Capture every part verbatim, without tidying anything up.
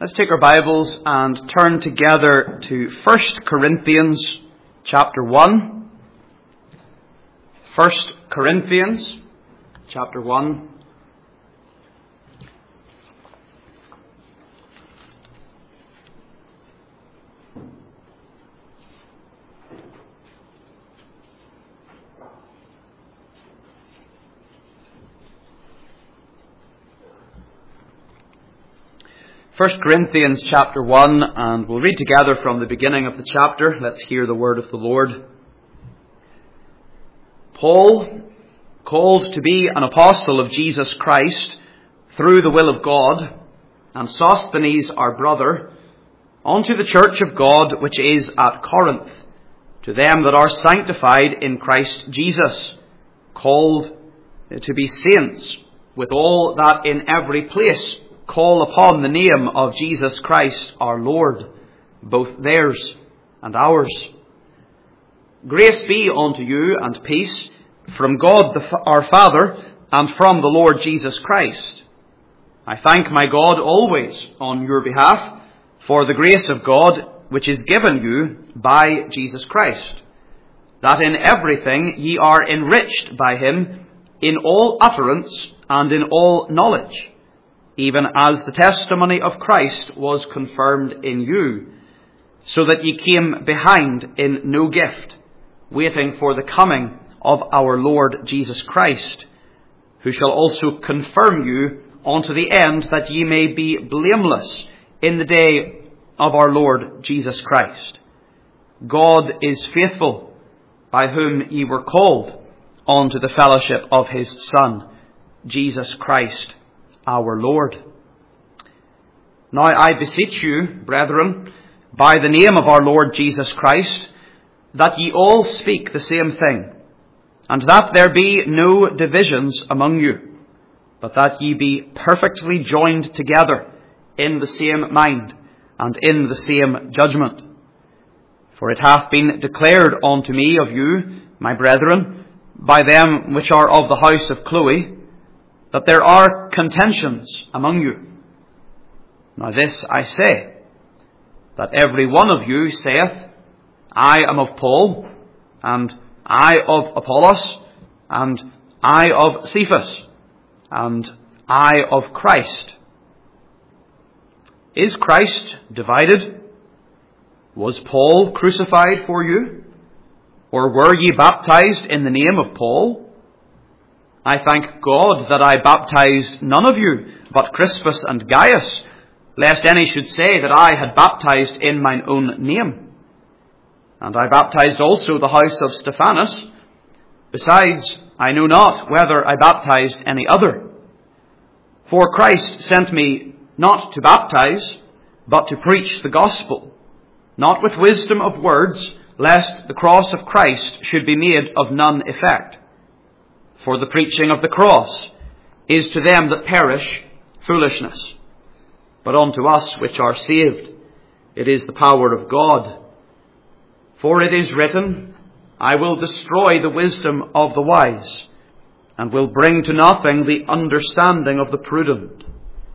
Let's take our Bibles and turn together to First Corinthians chapter one. First Corinthians chapter one. First Corinthians chapter one, and we'll read together from the beginning of the chapter. Let's hear the word of the Lord. Paul, called to be an apostle of Jesus Christ through the will of God, and Sosthenes our brother, unto the church of God which is at Corinth, to them that are sanctified in Christ Jesus, called to be saints, with all that in every place call upon the name of Jesus Christ our Lord, both theirs and ours. Grace be unto you and peace from God the, our Father and from the Lord Jesus Christ. I thank my God always on your behalf for the grace of God which is given you by Jesus Christ, that in everything ye are enriched by him in all utterance and in all knowledge, even as the testimony of Christ was confirmed in you, so that ye came behind in no gift, waiting for the coming of our Lord Jesus Christ, who shall also confirm you unto the end, that ye may be blameless in the day of our Lord Jesus Christ. God is faithful, by whom ye were called unto the fellowship of his Son, Jesus Christ our Lord. Now I beseech you, brethren, by the name of our Lord Jesus Christ, that ye all speak the same thing, and that there be no divisions among you, but that ye be perfectly joined together in the same mind and in the same judgment. For it hath been declared unto me of you, my brethren, by them which are of the house of Chloe, that there are contentions among you. Now this I say, that every one of you saith, I am of Paul, and I of Apollos, and I of Cephas, and I of Christ. Is Christ divided? Was Paul crucified for you? Or were ye baptized in the name of Paul? I thank God that I baptized none of you, but Crispus and Gaius, lest any should say that I had baptized in mine own name. And I baptized also the house of Stephanas. Besides, I know not whether I baptized any other. For Christ sent me not to baptize, but to preach the gospel, not with wisdom of words, lest the cross of Christ should be made of none effect. For the preaching of the cross is to them that perish foolishness, but unto us which are saved it is the power of God. For it is written, I will destroy the wisdom of the wise, and will bring to nothing the understanding of the prudent.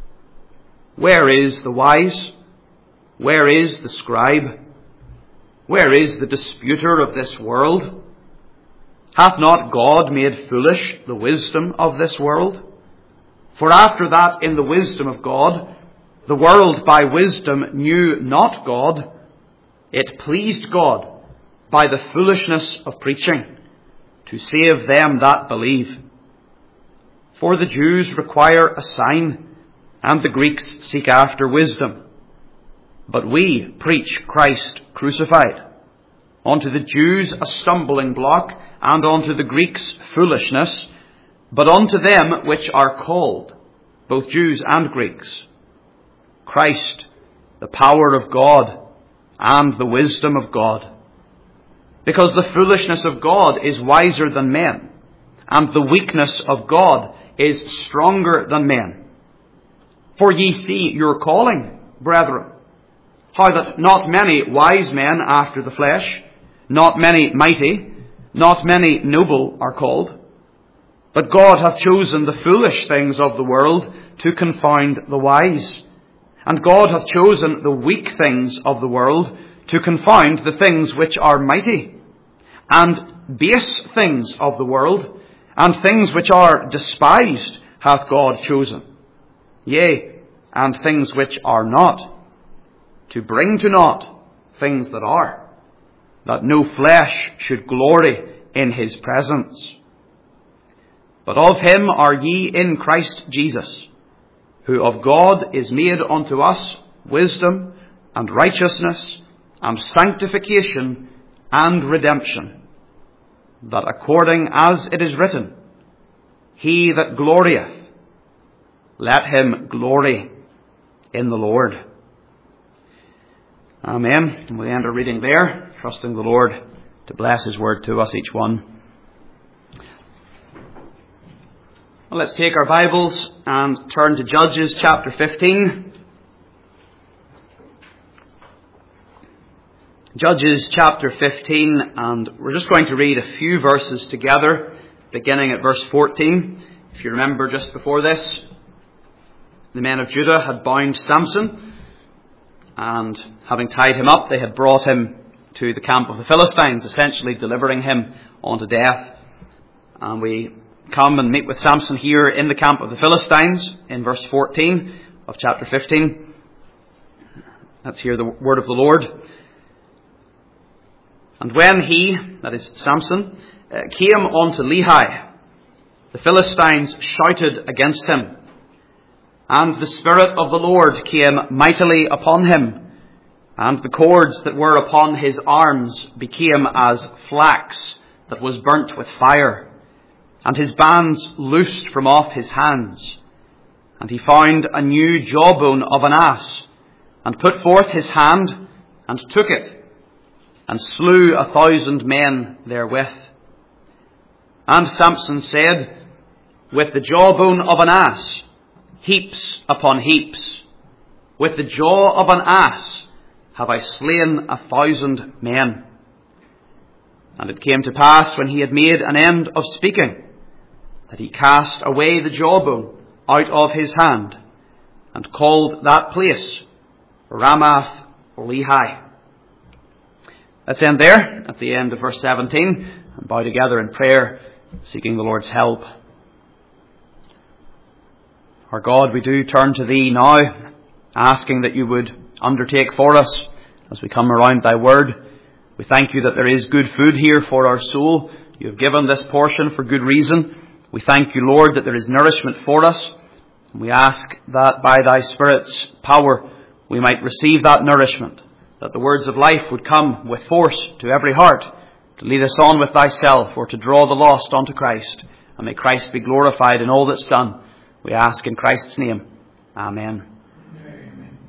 Where is the wise? Where is the scribe? Where is the disputer of this world? Hath not God made foolish the wisdom of this world? For after that in the wisdom of God, the world by wisdom knew not God, it pleased God by the foolishness of preaching to save them that believe. For the Jews require a sign, and the Greeks seek after wisdom. But we preach Christ crucified, unto the Jews a stumbling block, and unto the Greeks foolishness, but unto them which are called, both Jews and Greeks, Christ, the power of God, and the wisdom of God. Because the foolishness of God is wiser than men, and the weakness of God is stronger than men. For ye see your calling, brethren, how that not many wise men after the flesh, not many mighty, not many noble are called. But God hath chosen the foolish things of the world to confound the wise. And God hath chosen the weak things of the world to confound the things which are mighty, and base things of the world, and things which are despised hath God chosen, yea, and things which are not, to bring to naught things that are, that no flesh should glory in his presence. But of him are ye in Christ Jesus, who of God is made unto us wisdom and righteousness and sanctification and redemption, that according as it is written, he that glorieth, let him glory in the Lord. Amen. And we end our reading there, trusting the Lord to bless his word to us, each one. Well, let's take our Bibles and turn to Judges chapter fifteen. Judges chapter fifteen, and we're just going to read a few verses together, beginning at verse fourteen. If you remember, just before this, the men of Judah had bound Samson, and having tied him up, they had brought him to the camp of the Philistines, essentially delivering him unto death. And we come and meet with Samson here in the camp of the Philistines in verse fourteen of chapter fifteen. Let's hear the word of the Lord. And when he, that is Samson, uh, came unto Lehi, the Philistines shouted against him, and the Spirit of the Lord came mightily upon him, and the cords that were upon his arms became as flax that was burnt with fire, and his bands loosed from off his hands. And he found a new jawbone of an ass, and put forth his hand, and took it, and slew a thousand men therewith. And Samson said, with the jawbone of an ass, heaps upon heaps, with the jaw of an ass have I slain a thousand men. And it came to pass, when he had made an end of speaking, that he cast away the jawbone out of his hand, and called that place Ramath Lehi. Let's end there, at the end of verse seventeen, and bow together in prayer, seeking the Lord's help. Our God, we do turn to Thee now, asking that You would undertake for us as we come around Thy word. We thank You that there is good food here for our soul. You have given this portion for good reason. We thank You, Lord, that there is nourishment for us. And we ask that by Thy Spirit's power we might receive that nourishment, that the words of life would come with force to every heart, to lead us on with Thyself, or to draw the lost unto Christ. And may Christ be glorified in all that's done. We ask in Christ's name. Amen. Amen.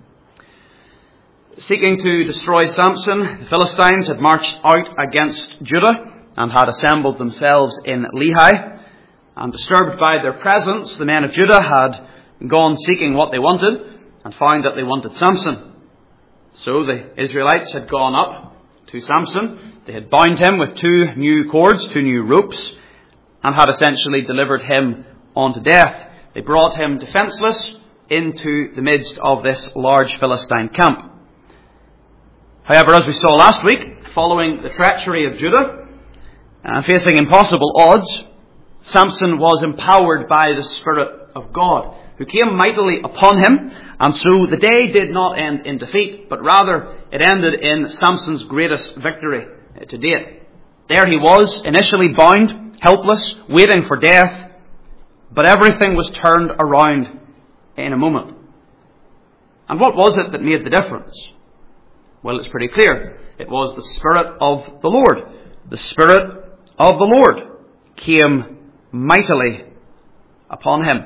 Seeking to destroy Samson, the Philistines had marched out against Judah and had assembled themselves in Lehi. And disturbed by their presence, the men of Judah had gone seeking what they wanted and found that they wanted Samson. So the Israelites had gone up to Samson. They had bound him with two new cords, two new ropes, and had essentially delivered him unto death. They brought him defenceless into the midst of this large Philistine camp. However, as we saw last week, following the treachery of Judah and facing impossible odds, Samson was empowered by the Spirit of God, who came mightily upon him, and so the day did not end in defeat, but rather it ended in Samson's greatest victory to date. There he was, initially bound, helpless, waiting for death, but everything was turned around in a moment. And what was it that made the difference? Well, it's pretty clear. It was the Spirit of the Lord. The Spirit of the Lord came mightily upon him.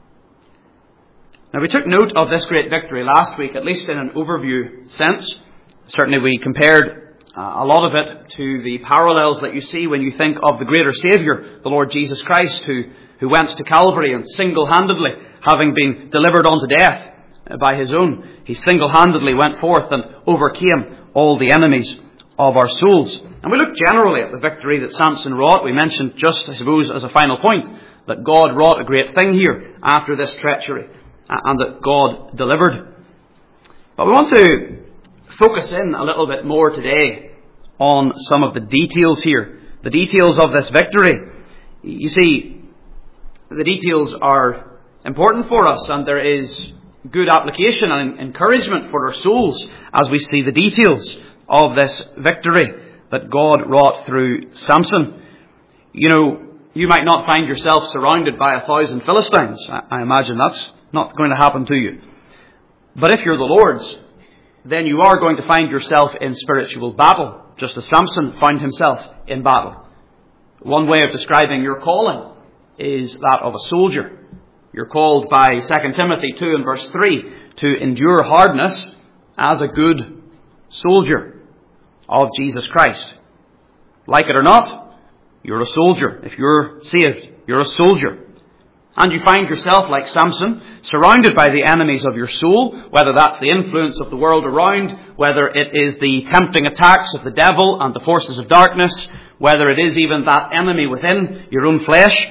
Now, we took note of this great victory last week, at least in an overview sense. Certainly we compared uh, a lot of it to the parallels that you see when you think of the greater Saviour, the Lord Jesus Christ, who, who went to Calvary and single-handedly, having been delivered unto death by his own, he single-handedly went forth and overcame all the enemies of our souls. And we look generally at the victory that Samson wrought. We mentioned just, I suppose, as a final point, that God wrought a great thing here after this treachery, and that God delivered. But we want to focus in a little bit more today on some of the details here, the details of this victory. You see, the details are important for us, and there is good application and encouragement for our souls as we see the details of this victory that God wrought through Samson. You know, you might not find yourself surrounded by a thousand Philistines. I imagine that's not going to happen to you. But if you're the Lord's, then you are going to find yourself in spiritual battle, just as Samson found himself in battle. One way of describing your calling is that of a soldier. You're called by Second Timothy two and verse three to endure hardness as a good soldier of Jesus Christ. Like it or not, you're a soldier. If you're saved, you're a soldier. And you find yourself, like Samson, surrounded by the enemies of your soul, whether that's the influence of the world around, whether it is the tempting attacks of the devil and the forces of darkness, whether it is even that enemy within your own flesh.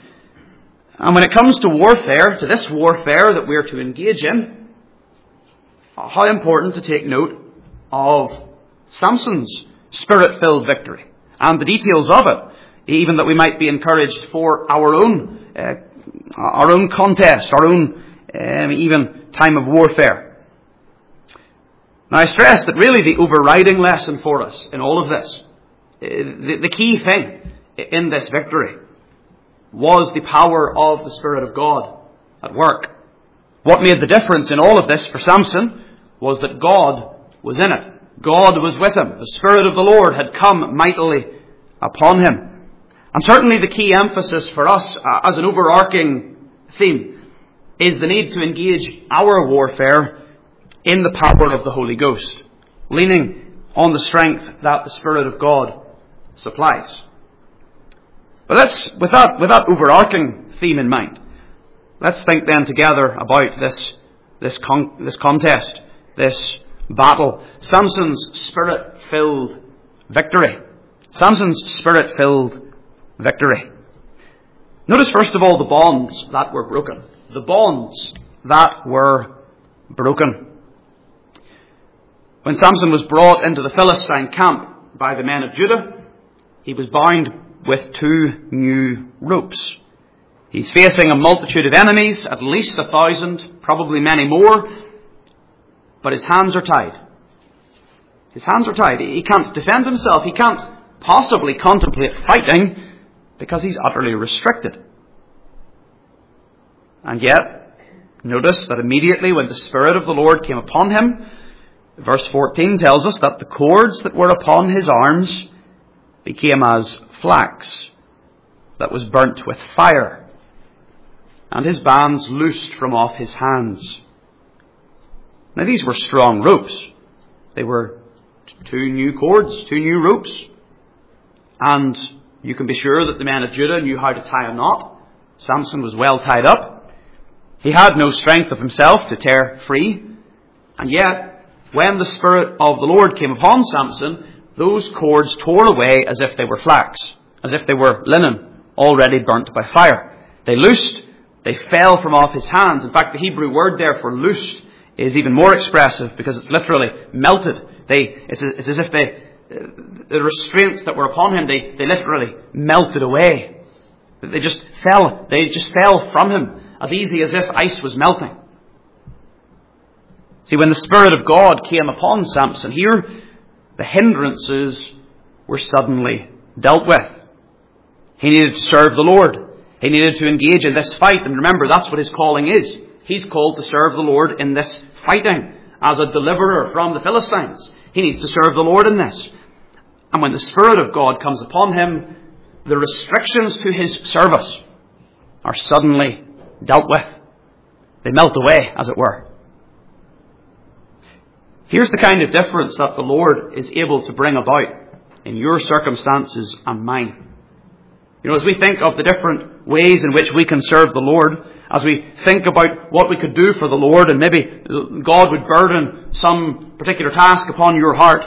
And when it comes to warfare, to this warfare that we're to engage in, how important to take note of Samson's spirit-filled victory and the details of it, even that we might be encouraged for our own uh, our own contest, our own um, even time of warfare. Now I stress that really the overriding lesson for us in all of this, the, the key thing in this victory, was the power of the Spirit of God at work. What made the difference in all of this for Samson was that God was in it. God was with him. The Spirit of the Lord had come mightily upon him. And certainly the key emphasis for us uh, as an overarching theme is the need to engage our warfare in the power of the Holy Ghost, leaning on the strength that the Spirit of God supplies. But let's, with that, with that overarching theme in mind, let's think then together about this, this, con- this contest, this battle, Samson's spirit-filled victory. Samson's spirit-filled victory. Notice first of all the bonds that were broken. The bonds that were broken. When Samson was brought into the Philistine camp by the men of Judah, he was bound with two new ropes. He's facing a multitude of enemies, at least a thousand, probably many more, but his hands are tied. His hands are tied. He can't defend himself. He can't possibly contemplate fighting because he's utterly restricted. And yet, notice that immediately when the Spirit of the Lord came upon him, verse fourteen tells us that the cords that were upon his arms became as flax that was burnt with fire, and his bands loosed from off his hands. Now these were strong ropes. They were two new cords, two new ropes. And you can be sure that the men of Judah knew how to tie a knot. Samson was well tied up. He had no strength of himself to tear free. And yet, when the Spirit of the Lord came upon Samson, those cords tore away as if they were flax, as if they were linen already burnt by fire. They loosed, they fell from off his hands. In fact, the Hebrew word there for loosed is even more expressive because it's literally melted. They, it's, it's as if they, the restraints that were upon him, they, they literally melted away. They just fell, they just fell from him as easy as if ice was melting. See, when the Spirit of God came upon Samson here, the hindrances were suddenly dealt with. He needed to serve the Lord. He needed to engage in this fight. And remember, that's what his calling is. He's called to serve the Lord in this fighting as a deliverer from the Philistines. He needs to serve the Lord in this. And when the Spirit of God comes upon him, the restrictions to his service are suddenly dealt with. They melt away, as it were. Here's the kind of difference that the Lord is able to bring about in your circumstances and mine. You know, as we think of the different ways in which we can serve the Lord, as we think about what we could do for the Lord, and maybe God would burden some particular task upon your heart,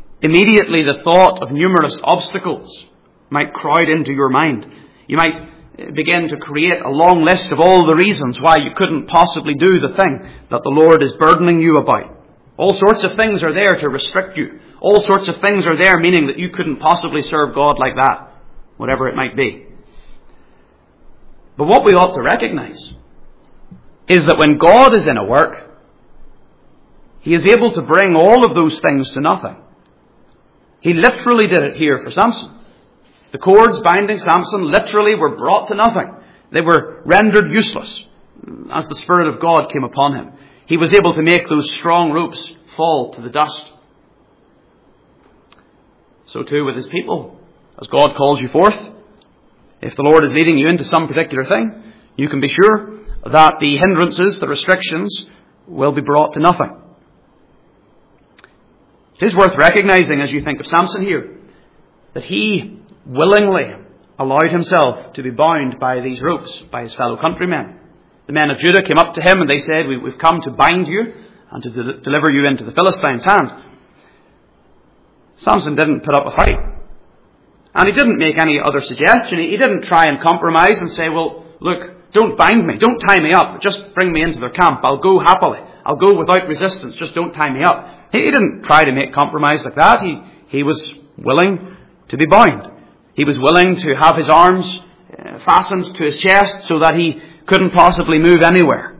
immediately the thought of numerous obstacles might crowd into your mind. You might begin to create a long list of all the reasons why you couldn't possibly do the thing that the Lord is burdening you about. All sorts of things are there to restrict you. All sorts of things are there meaning that you couldn't possibly serve God like that, whatever it might be. But what we ought to recognize is that when God is in a work, He is able to bring all of those things to nothing. He literally did it here for Samson. The cords binding Samson literally were brought to nothing. They were rendered useless as the Spirit of God came upon him. He was able to make those strong ropes fall to the dust. So too with His people. As God calls you forth, if the Lord is leading you into some particular thing, you can be sure that the hindrances, the restrictions, will be brought to nothing. It is worth recognizing, as you think of Samson here, that he willingly allowed himself to be bound by these ropes by his fellow countrymen. The men of Judah came up to him and they said, we, we've come to bind you and to de- deliver you into the Philistines' hand. Samson didn't put up a fight. And he didn't make any other suggestion. He, he didn't try and compromise and say, well, look, don't bind me, don't tie me up, just bring me into their camp. I'll go happily. I'll go without resistance, just don't tie me up. He, he didn't try to make compromise like that. He, he was willing to be bound. He was willing to have his arms uh, fastened to his chest so that he couldn't possibly move anywhere.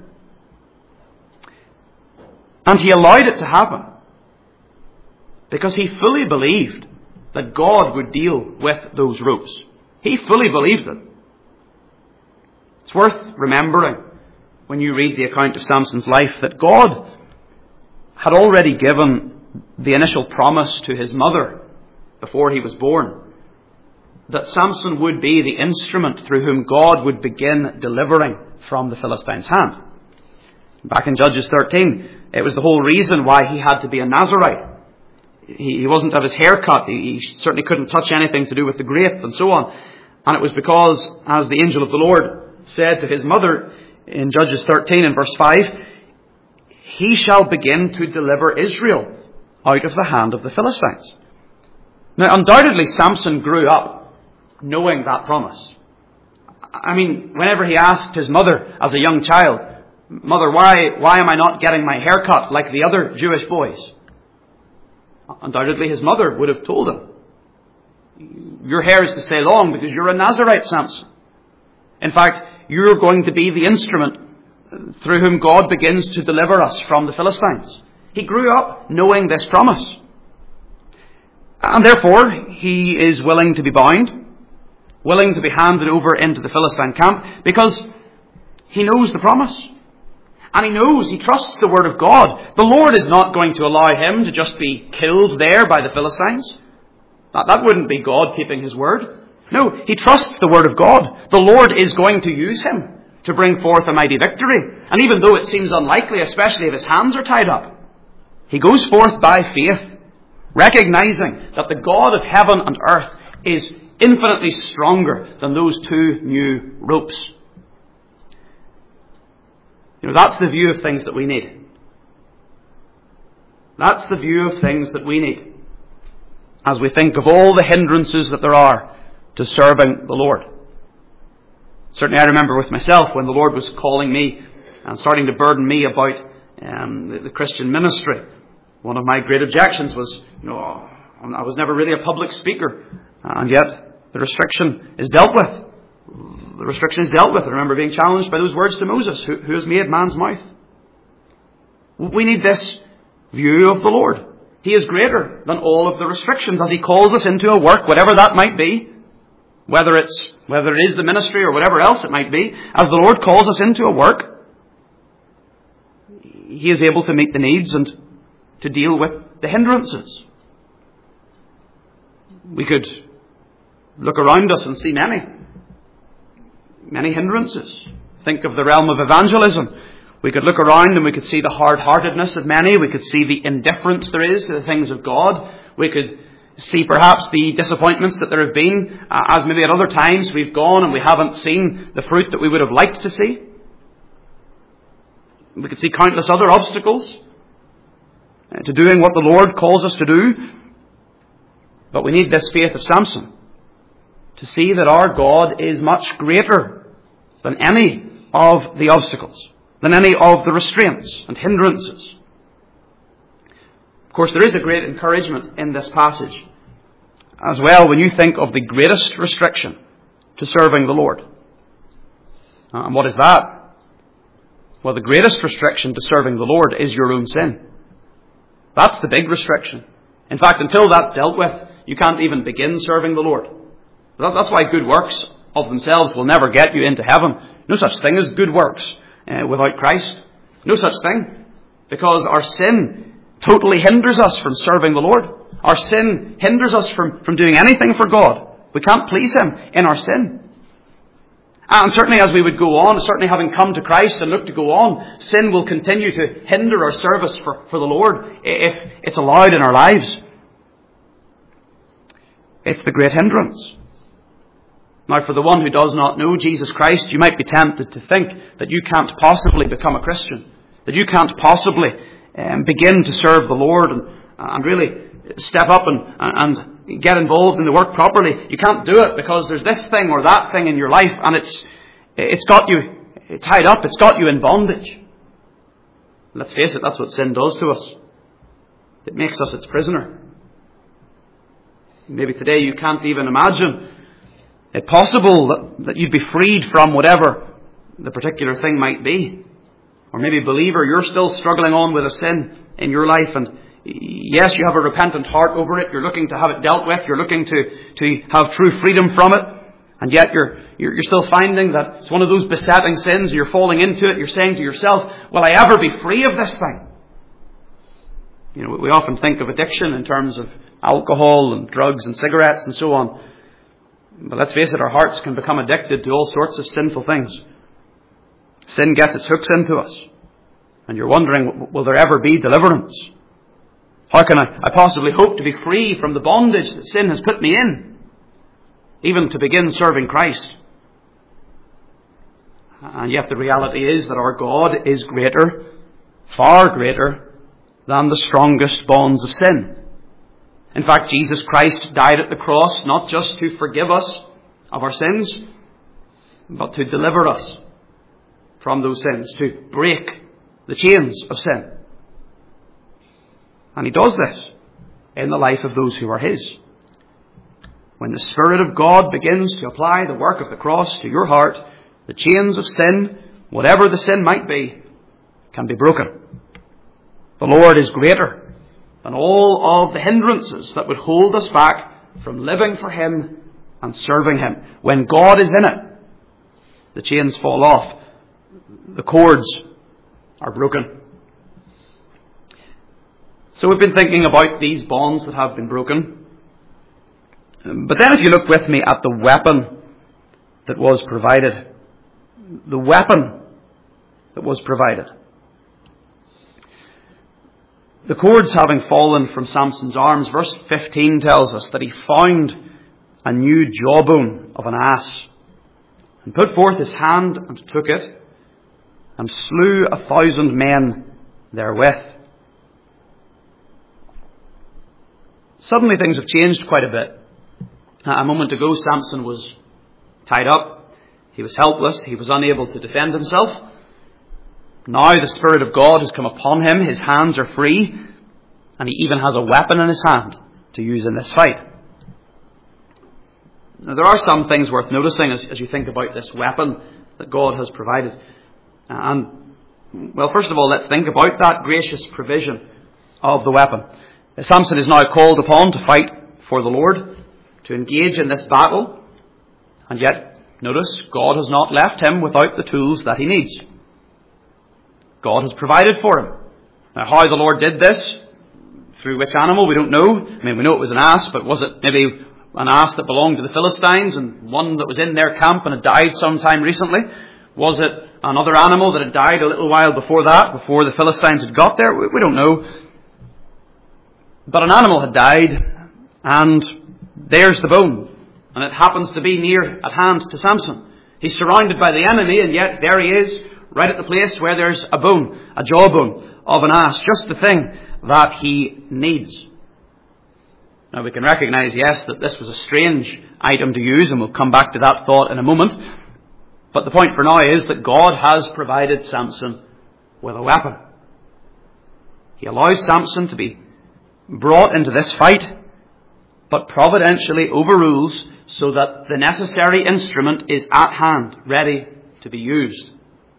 And he allowed it to happen because he fully believed that God would deal with those ropes. He fully believed it. It's worth remembering when you read the account of Samson's life that God had already given the initial promise to his mother before he was born that Samson would be the instrument through whom God would begin delivering from the Philistines' hand. Back in Judges thirteen, it was the whole reason why he had to be a Nazirite. He, he wasn't to have his hair cut. He, he certainly couldn't touch anything to do with the grape and so on. And it was because, as the angel of the Lord said to his mother in Judges thirteen and verse five, he shall begin to deliver Israel out of the hand of the Philistines. Now, undoubtedly, Samson grew up knowing that promise. I mean, whenever he asked his mother as a young child, Mother, why, why am I not getting my hair cut like the other Jewish boys? Undoubtedly, his mother would have told him, your hair is to stay long because you're a Nazirite, Samson. In fact, you're going to be the instrument through whom God begins to deliver us from the Philistines. He grew up knowing this promise. And therefore, he is willing to be bound, willing to be handed over into the Philistine camp, because he knows the promise. And he knows, he trusts the word of God. The Lord is not going to allow him to just be killed there by the Philistines. That, that wouldn't be God keeping His word. No, he trusts the word of God. The Lord is going to use him to bring forth a mighty victory. And even though it seems unlikely, especially if his hands are tied up, he goes forth by faith, recognizing that the God of heaven and earth is infinitely stronger than those two new ropes. You know, that's the view of things that we need. That's the view of things that we need as we think of all the hindrances that there are to serving the Lord. Certainly I remember with myself when the Lord was calling me and starting to burden me about um, the, the Christian ministry. One of my great objections was, you know, I was never really a public speaker, and yet the restriction is dealt with. The restriction is dealt with. I remember being challenged by those words to Moses, who, who has made man's mouth. We need this view of the Lord. He is greater than all of the restrictions as He calls us into a work, whatever that might be, whether it's whether it is the ministry or whatever else it might be. As the Lord calls us into a work, He is able to meet the needs and to deal with the hindrances. We could look around us and see many, many hindrances. Think of the realm of evangelism. We could look around and we could see the hard-heartedness of many. We could see the indifference there is to the things of God. We could see perhaps the disappointments that there have been, uh, as maybe at other times we've gone and we haven't seen the fruit that we would have liked to see. We could see countless other obstacles uh, to doing what the Lord calls us to do. But we need this faith of Samson to see that our God is much greater than any of the obstacles, than any of the restraints and hindrances. Of course, there is a great encouragement in this passage as well when you think of the greatest restriction to serving the Lord. And what is that? Well, the greatest restriction to serving the Lord is your own sin. That's the big restriction. In fact, until that's dealt with, you can't even begin serving the Lord. That's why good works of themselves will never get you into heaven. No such thing as good works uh, without Christ. No such thing. Because our sin totally hinders us from serving the Lord. Our sin hinders us from, from doing anything for God. We can't please Him in our sin. And certainly as we would go on, certainly having come to Christ and look to go on, sin will continue to hinder our service for, for the Lord if it's allowed in our lives. It's the great hindrance. Now, for the one who does not know Jesus Christ, you might be tempted to think that you can't possibly become a Christian, that you can't possibly um, begin to serve the Lord and, and really step up and, and get involved in the work properly. You can't do it because there's this thing or that thing in your life, and it's it's got you tied up. It's got you in bondage. Let's face it, that's what sin does to us. It makes us its prisoner. Maybe today you can't even imagine it possible that, that you'd be freed from whatever the particular thing might be. Or maybe, believer, you're still struggling on with a sin in your life, and yes, you have a repentant heart over it. You're looking to have it dealt with. You're looking to, to have true freedom from it. And yet you're, you're, you're still finding that it's one of those besetting sins. You're falling into it. You're saying to yourself, will I ever be free of this thing? You know, we often think of addiction in terms of alcohol and drugs and cigarettes and so on. But let's face it, our hearts can become addicted to all sorts of sinful things. Sin gets its hooks into us. And you're wondering, will there ever be deliverance? How can I, I possibly hope to be free from the bondage that sin has put me in, even to begin serving Christ? And yet the reality is that our God is greater, far greater, than the strongest bonds of sin. In fact, Jesus Christ died at the cross not just to forgive us of our sins, but to deliver us from those sins, to break the chains of sin. And He does this in the life of those who are His. When the Spirit of God begins to apply the work of the cross to your heart, the chains of sin, whatever the sin might be, can be broken. The Lord is greater than all of the hindrances that would hold us back from living for Him and serving Him. When God is in it, the chains fall off. The cords are broken. So we've been thinking about these bonds that have been broken. But then if you look with me at the weapon that was provided, the weapon that was provided. The cords having fallen from Samson's arms, verse fifteen tells us that he found a new jawbone of an ass, and put forth his hand and took it, and slew a thousand men therewith. Suddenly things have changed quite a bit. A moment ago, Samson was tied up. He was helpless. He was unable to defend himself. Now the Spirit of God has come upon him. His hands are free. And he even has a weapon in his hand to use in this fight. Now, there are some things worth noticing as, as you think about this weapon that God has provided. And, well, first of all, let's think about that gracious provision of the weapon. Samson is now called upon to fight for the Lord, to engage in this battle. And yet, notice, God has not left him without the tools that he needs. God has provided for him. Now, how the Lord did this, through which animal, we don't know. I mean, we know it was an ass, but was it maybe an ass that belonged to the Philistines and one that was in their camp and had died sometime recently? Was it another animal that had died a little while before that, before the Philistines had got there? We, we don't know. But an animal had died, and there's the bone. And it happens to be near at hand to Samson. He's surrounded by the enemy, and yet there he is, right at the place where there's a bone, a jawbone of an ass, just the thing that he needs. Now we can recognize, yes, that this was a strange item to use, and we'll come back to that thought in a moment. But the point for now is that God has provided Samson with a weapon. He allows Samson to be brought into this fight, but providentially overrules so that the necessary instrument is at hand, ready to be used.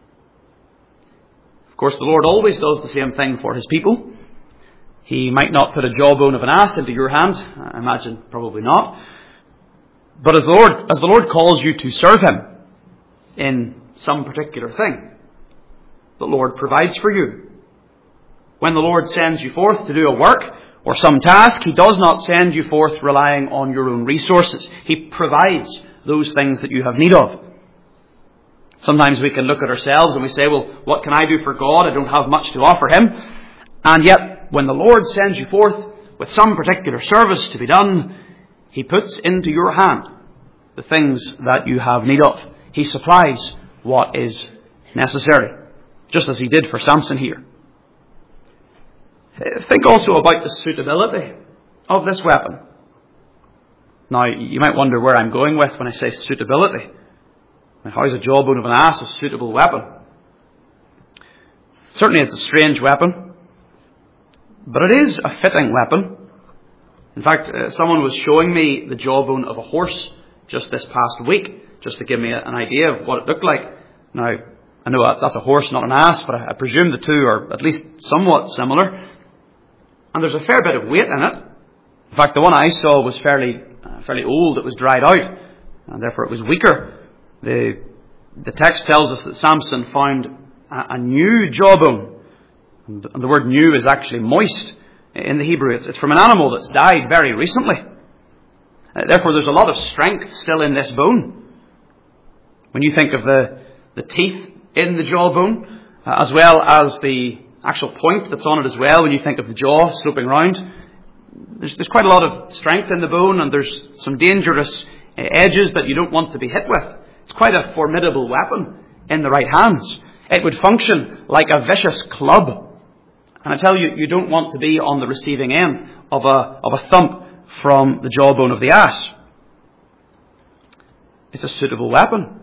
Of course, the Lord always does the same thing for his people. He might not put a jawbone of an ass into your hand. I imagine probably not. But as the Lord, as the Lord calls you to serve him in some particular thing, the Lord provides for you. When the Lord sends you forth to do a work or some task, he does not send you forth relying on your own resources. He provides those things that you have need of. Sometimes we can look at ourselves and we say, well, what can I do for God? I don't have much to offer him. And yet, when the Lord sends you forth with some particular service to be done, he puts into your hand the things that you have need of. He supplies what is necessary, just as he did for Samson here. Think also about the suitability of this weapon. Now, you might wonder where I'm going with when I say suitability. How is a jawbone of an ass a suitable weapon? Certainly it's a strange weapon, but it is a fitting weapon. In fact, uh, someone was showing me the jawbone of a horse just this past week, just to give me a, an idea of what it looked like. Now, I know that's a horse, not an ass, but I, I presume the two are at least somewhat similar. And there's a fair bit of weight in it. In fact, the one I saw was fairly uh, fairly old. It was dried out, and therefore it was weaker. The the text tells us that Samson found a, a new jawbone. And the word new is actually moist in the Hebrew. It's, it's from an animal that's died very recently. Uh, therefore, there's a lot of strength still in this bone. When you think of the, the teeth in the jawbone, uh, as well as the actual point that's on it as well, when you think of the jaw sloping round, there's, there's quite a lot of strength in the bone, and there's some dangerous uh, edges that you don't want to be hit with. It's quite a formidable weapon in the right hands. It would function like a vicious club. And I tell you, you don't want to be on the receiving end of a, of a thump from the jawbone of the ass. It's a suitable weapon.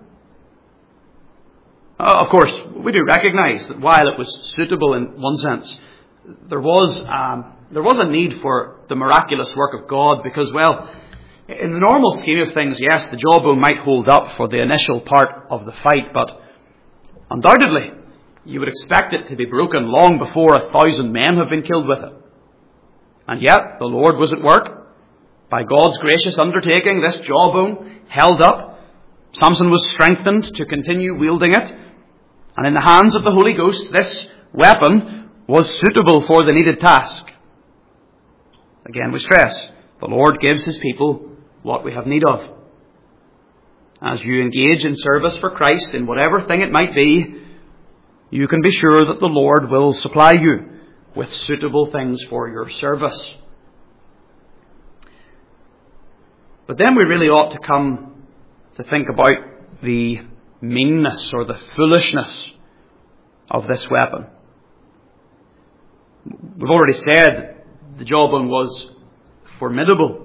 Uh, of course, we do recognize that while it was suitable in one sense, there was, um, there was a need for the miraculous work of God because, well, in the normal scheme of things, yes, the jawbone might hold up for the initial part of the fight, but undoubtedly, you would expect it to be broken long before a thousand men have been killed with it. And yet, the Lord was at work. By God's gracious undertaking, this jawbone held up. Samson was strengthened to continue wielding it. And in the hands of the Holy Ghost, this weapon was suitable for the needed task. Again, we stress, the Lord gives his people what we have need of. As you engage in service for Christ in whatever thing it might be, you can be sure that the Lord will supply you with suitable things for your service. But then we really ought to come to think about the meanness or the foolishness of this weapon. We've already said the jawbone was formidable.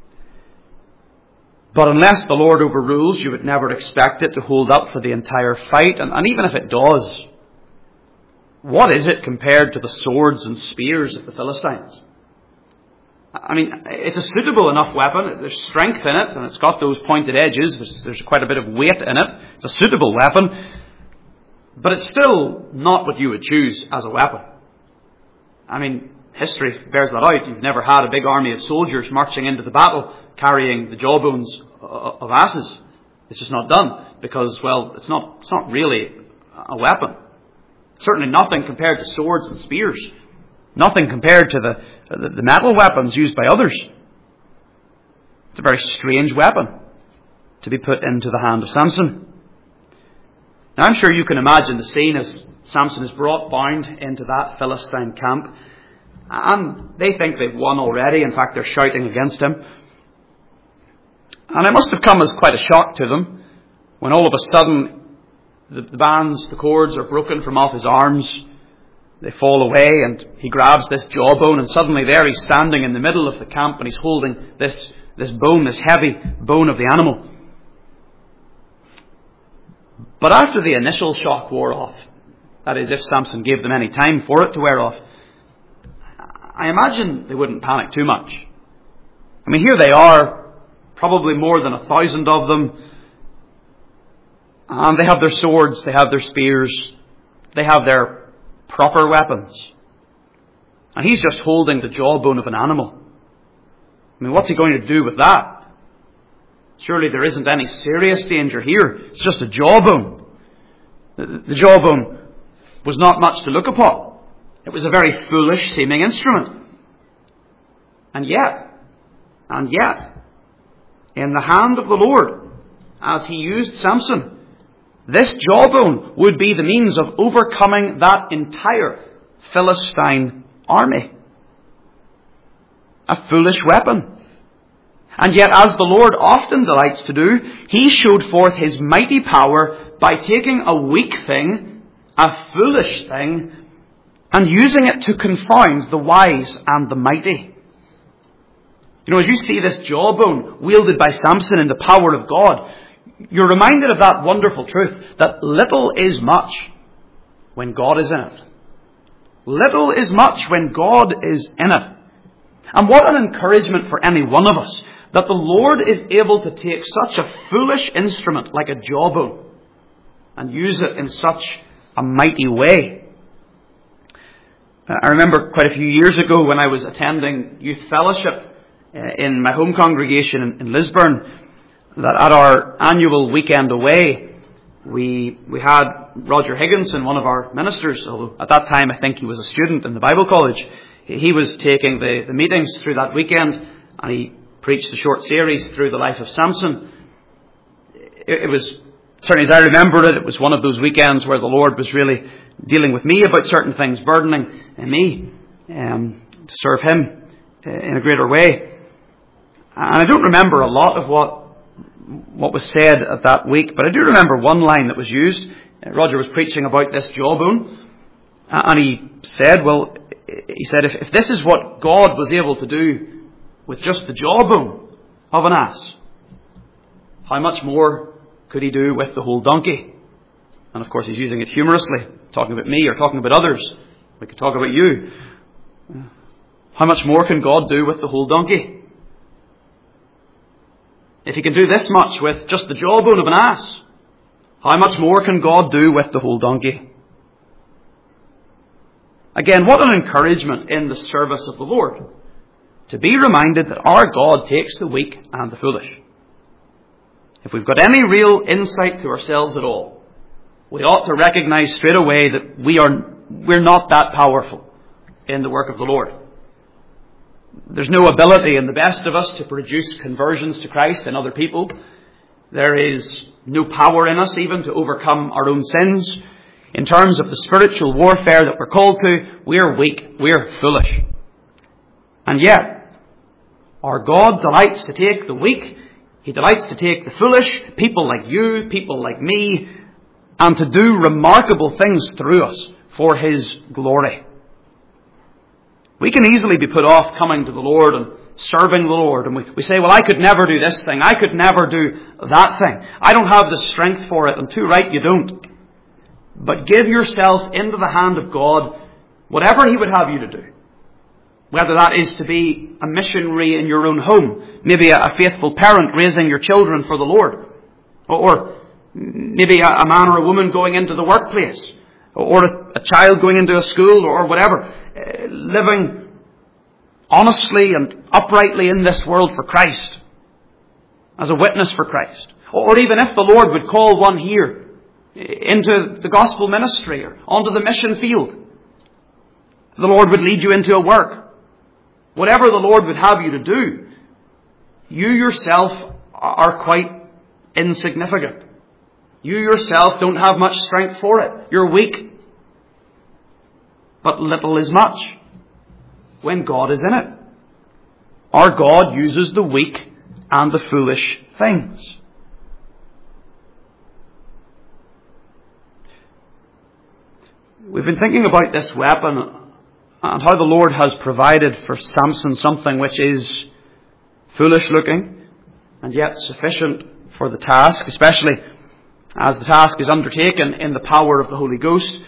But unless the Lord overrules, you would never expect it to hold up for the entire fight. And, and even if it does, what is it compared to the swords and spears of the Philistines? I mean, it's a suitable enough weapon. There's strength in it, and it's got those pointed edges. There's, there's quite a bit of weight in it. It's a suitable weapon. But it's still not what you would choose as a weapon. I mean, history bears that out. You've never had a big army of soldiers marching into the battle carrying the jawbones of asses. It's just not done because, well, it's not, it's not really a weapon. Certainly nothing compared to swords and spears. Nothing compared to the, the, the metal weapons used by others. It's a very strange weapon to be put into the hand of Samson. Now I'm sure you can imagine the scene as Samson is brought bound into that Philistine camp. And they think they've won already. In fact, they're shouting against him. And it must have come as quite a shock to them when all of a sudden the, the bands, the cords are broken from off his arms, they fall away, and he grabs this jawbone, and suddenly there he's standing in the middle of the camp, and he's holding this, this bone, this heavy bone of the animal. But after the initial shock wore off, that is, if Samson gave them any time for it to wear off, I imagine they wouldn't panic too much. I mean, here they are, probably more than a thousand of them, and they have their swords, they have their spears, they have their proper weapons. And he's just holding the jawbone of an animal. I mean, what's he going to do with that? Surely there isn't any serious danger here. It's just a jawbone. The, the jawbone was not much to look upon. It was a very foolish seeming instrument. And yet, and yet, in the hand of the Lord, as he used Samson, this jawbone would be the means of overcoming that entire Philistine army. A foolish weapon. And yet, as the Lord often delights to do, he showed forth his mighty power by taking a weak thing, a foolish thing, and using it to confound the wise and the mighty. You know, as you see this jawbone wielded by Samson in the power of God, you're reminded of that wonderful truth that little is much when God is in it. Little is much when God is in it. And what an encouragement for any one of us that the Lord is able to take such a foolish instrument like a jawbone and use it in such a mighty way. I remember quite a few years ago when I was attending youth fellowship in my home congregation in Lisburn, that at our annual weekend away, we we had Roger Higginson, one of our ministers, although at that time I think he was a student in the Bible college. He was taking the, the meetings through that weekend, and he preached a short series through the life of Samson. It, it was, certainly as I remember it, it was one of those weekends where the Lord was really dealing with me about certain things, burdening me um, to serve him in a greater way. And I don't remember a lot of what what was said at that week, but I do remember one line that was used. Roger was preaching about this jawbone, and he said, well, he said, if, if this is what God was able to do with just the jawbone of an ass, how much more could he do with the whole donkey? And of course he's using it humorously, talking about me or talking about others. We could talk about you. How much more can God do with the whole donkey? If he can do this much with just the jawbone of an ass, how much more can God do with the whole donkey? Again, what an encouragement in the service of the Lord, to be reminded that our God takes the weak and the foolish. If we've got any real insight to ourselves at all, we ought to recognize straight away that we are, we're not that powerful in the work of the Lord. There's no ability in the best of us to produce conversions to Christ in other people. There is no power in us even to overcome our own sins. In terms of the spiritual warfare that we're called to, we're weak, we're foolish. And yet, our God delights to take the weak, he delights to take the foolish, people like you, people like me, and to do remarkable things through us for his glory. We can easily be put off coming to the Lord and serving the Lord. And we, we say, well, I could never do this thing. I could never do that thing. I don't have the strength for it. And too right you don't. But give yourself into the hand of God, whatever he would have you to do. Whether that is to be a missionary in your own home. Maybe a, a faithful parent raising your children for the Lord. Or, or maybe a, a man or a woman going into the workplace. Or a, a child going into a school or whatever. Uh, living honestly and uprightly in this world for Christ. As a witness for Christ. Or, or even if the Lord would call one here into the gospel ministry or onto the mission field. The Lord would lead you into a work. Whatever the Lord would have you to do, you yourself are quite insignificant. You yourself don't have much strength for it. You're weak. But little is much when God is in it. Our God uses the weak and the foolish things. We've been thinking about this weapon and how the Lord has provided for Samson something which is foolish looking and yet sufficient for the task, especially as the task is undertaken in the power of the Holy Ghost.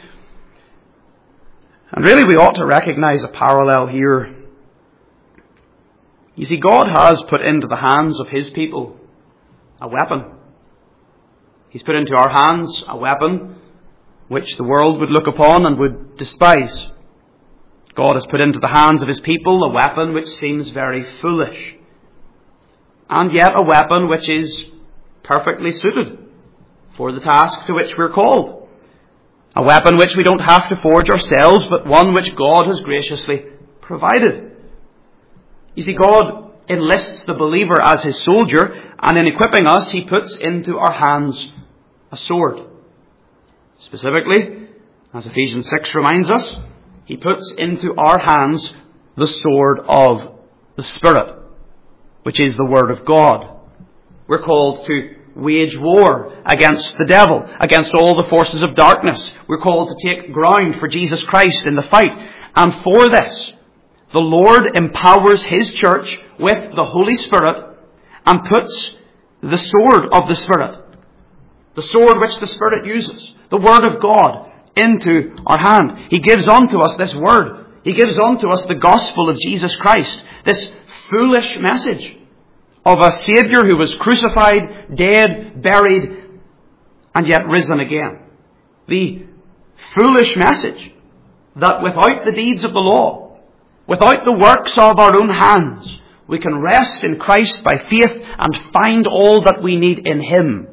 And really we ought to recognize a parallel here. You see, God has put into the hands of His people a weapon. He's put into our hands a weapon which the world would look upon and would despise. God has put into the hands of His people a weapon which seems very foolish, and yet a weapon which is perfectly suited for the task to which we're called. A weapon which we don't have to forge ourselves, but one which God has graciously provided. You see, God enlists the believer as His soldier, and in equipping us, He puts into our hands a sword. Specifically, as Ephesians six reminds us, He puts into our hands the sword of the Spirit, which is the Word of God. We're called to wage war against the devil, against all the forces of darkness. We're called to take ground for Jesus Christ in the fight. And for this, the Lord empowers His church with the Holy Spirit and puts the sword of the Spirit, the sword which the Spirit uses, the Word of God, into our hand. He gives unto us this Word. He gives unto us the gospel of Jesus Christ, this foolish message of a Saviour who was crucified, dead, buried, and yet risen again. The foolish message that without the deeds of the law, without the works of our own hands, we can rest in Christ by faith and find all that we need in Him.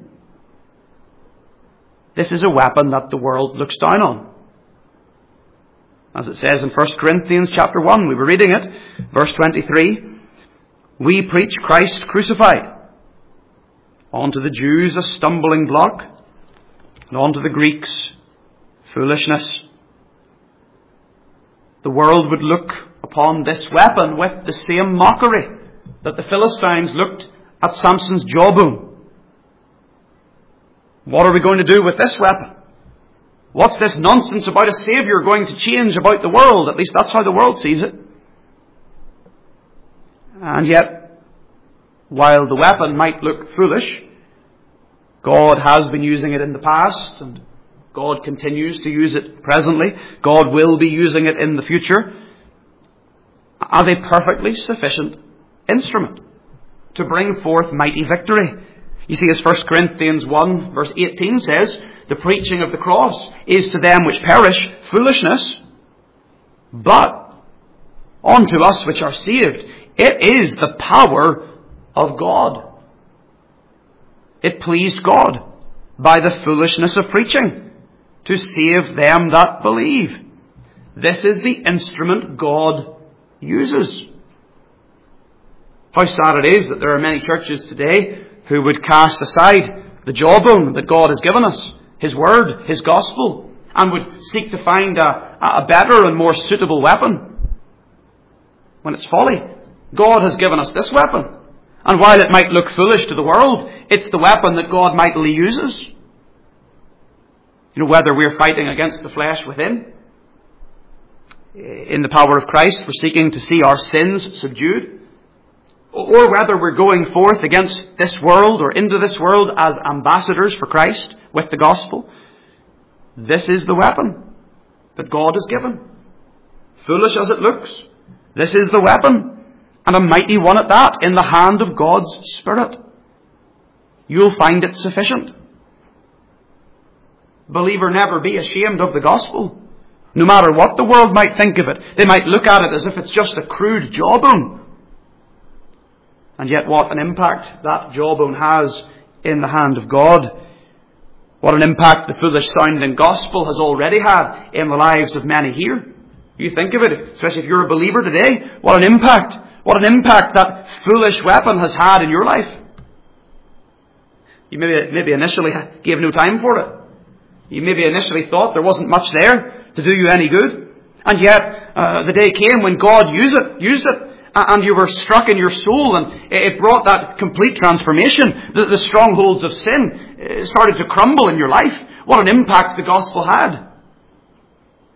This is a weapon that the world looks down on. As it says in First Corinthians chapter one, we were reading it, verse twenty-three, we preach Christ crucified, unto the Jews a stumbling block, and unto the Greeks foolishness. The world would look upon this weapon with the same mockery that the Philistines looked at Samson's jawbone. What are we going to do with this weapon? What's this nonsense about a Saviour going to change about the world? At least that's how the world sees it. And yet, while the weapon might look foolish, God has been using it in the past, and God continues to use it presently. God will be using it in the future as a perfectly sufficient instrument to bring forth mighty victory. You see, as First Corinthians one verse eighteen says, the preaching of the cross is to them which perish foolishness, but unto us which are saved, it is the power of God. It pleased God by the foolishness of preaching to save them that believe. This is the instrument God uses. How sad it is that there are many churches today who would cast aside the jawbone that God has given us, His Word, His Gospel, and would seek to find a, a better and more suitable weapon, when it's folly. God has given us this weapon, and while it might look foolish to the world, it's the weapon that God mightily uses. You know, whether we're fighting against the flesh within, in the power of Christ, we're seeking to see our sins subdued, or whether we're going forth against this world or into this world as ambassadors for Christ with the gospel, this is the weapon that God has given. Foolish as it looks, this is the weapon, and a mighty one at that, in the hand of God's Spirit. You'll find it sufficient. Believer, never be ashamed of the gospel. No matter what the world might think of it, they might look at it as if it's just a crude jawbone. And yet what an impact that jawbone has in the hand of God. What an impact the foolish sounding gospel has already had in the lives of many here. You think of it, especially if you're a believer today, what an impact, what an impact that foolish weapon has had in your life. You maybe, maybe initially gave no time for it. You maybe initially thought there wasn't much there to do you any good. And yet, uh, the day came when God used it, used it. And you were struck in your soul, and it brought that complete transformation. The, the strongholds of sin started to crumble in your life. What an impact the gospel had.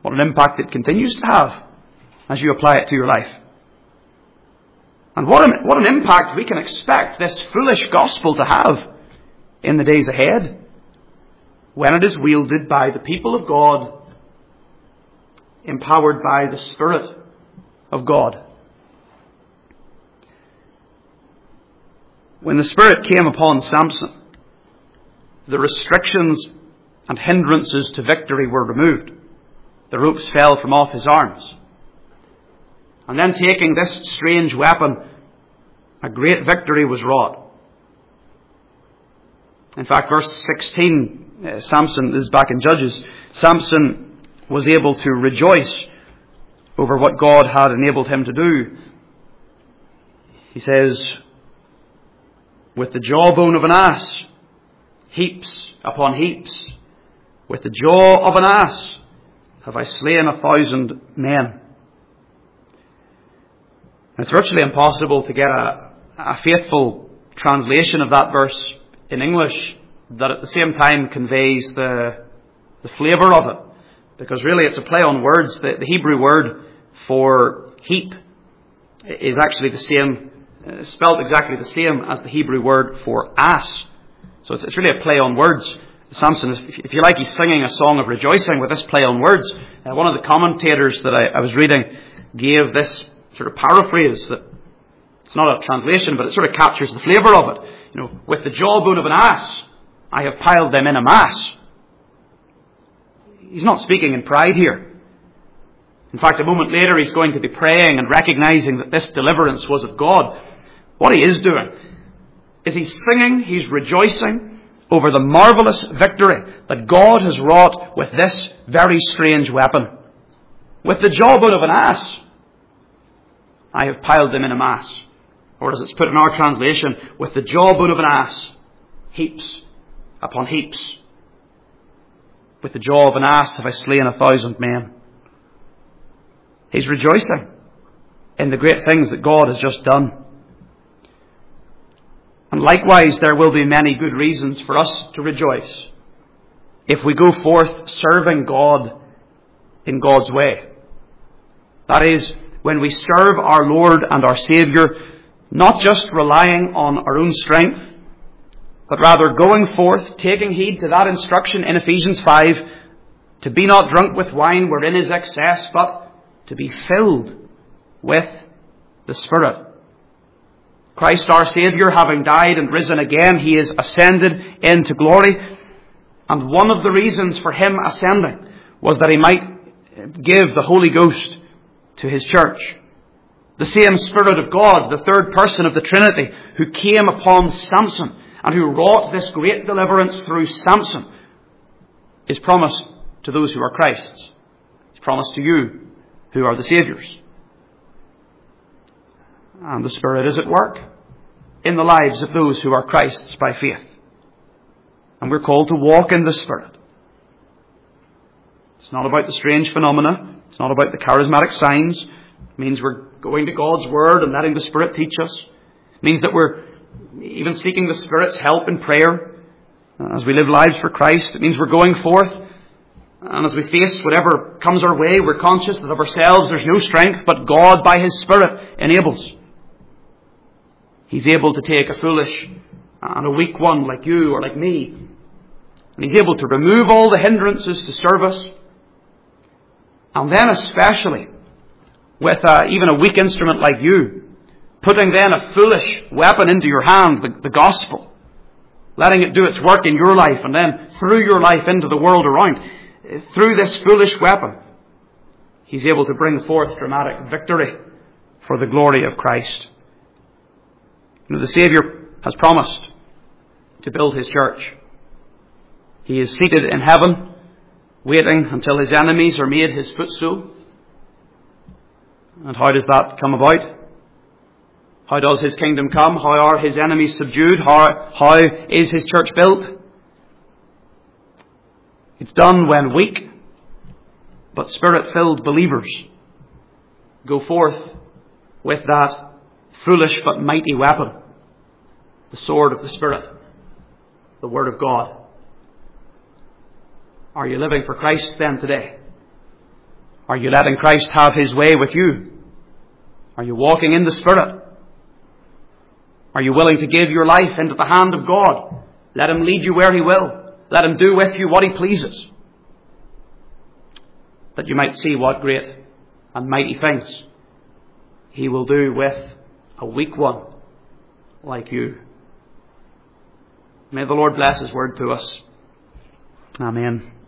what an impact it continues to have as you apply it to your life. And what an, what an impact we can expect this foolish gospel to have in the days ahead when it is wielded by the people of God, empowered by the Spirit of God. When the Spirit came upon Samson, the restrictions and hindrances to victory were removed. The ropes fell from off his arms. And then, taking this strange weapon, a great victory was wrought. In fact, verse sixteen, uh, Samson, this is back in Judges, Samson was able to rejoice over what God had enabled him to do. He says, with the jawbone of an ass, heaps upon heaps, with the jaw of an ass have I slain a thousand men. It's virtually impossible to get a, a faithful translation of that verse in English that at the same time conveys the, the flavour of it. Because really it's a play on words. The, the Hebrew word for heap is actually the same, uh, spelled exactly the same as the Hebrew word for ass. So it's, it's really a play on words. Samson, is, if you like, he's singing a song of rejoicing with this play on words. Uh, one of the commentators that I, I was reading gave this sort of paraphrase that it's not a translation, but it sort of captures the flavour of it. You know, with the jawbone of an ass, I have piled them in a mass. He's not speaking in pride here. In fact, a moment later he's going to be praying and recognising that this deliverance was of God. What he is doing is he's singing, he's rejoicing over the marvellous victory that God has wrought with this very strange weapon. With the jawbone of an ass, I have piled them in a mass. Or as it's put in our translation, with the jawbone of an ass, heaps upon heaps. With the jaw of an ass have I slain a thousand men. He's rejoicing in the great things that God has just done. And likewise, there will be many good reasons for us to rejoice if we go forth serving God in God's way. That is, when we serve our Lord and our Saviour, not just relying on our own strength, but rather going forth, taking heed to that instruction in Ephesians five, to be not drunk with wine wherein is excess, but to be filled with the Spirit. Christ our Saviour, having died and risen again, he is ascended into glory. And one of the reasons for him ascending was that he might give the Holy Ghost to his church. The same Spirit of God, the third person of the Trinity, who came upon Samson and who wrought this great deliverance through Samson, is promised to those who are Christ's. It's promised to you who are the Saviour's. And the Spirit is at work in the lives of those who are Christ's by faith. And we're called to walk in the Spirit. It's not about the strange phenomena. It's not about the charismatic signs. It means we're going to God's Word and letting the Spirit teach us. It means that we're even seeking the Spirit's help in prayer as we live lives for Christ. It means we're going forth, and as we face whatever comes our way, we're conscious that of ourselves there's no strength, but God by His Spirit enables. He's able to take a foolish and a weak one like you or like me, and He's able to remove all the hindrances to serve us. And then especially with uh, even a weak instrument like you, putting then a foolish weapon into your hand, the, the gospel, letting it do its work in your life and then through your life into the world around. Through this foolish weapon, He's able to bring forth dramatic victory for the glory of Christ. You know, the Saviour has promised to build His church. He is seated in heaven, waiting until His enemies are made His footstool. And how does that come about? How does His kingdom come? How are His enemies subdued? How, how is His church built? It's done when weak but Spirit-filled believers go forth with that foolish but mighty weapon, the sword of the Spirit, the Word of God. Are you living for Christ then today? Are you letting Christ have his way with you? Are you walking in the Spirit? Are you willing to give your life into the hand of God? Let him lead you where he will. Let him do with you what he pleases. That you might see what great and mighty things he will do with a weak one like you. May the Lord bless his word to us. Amen.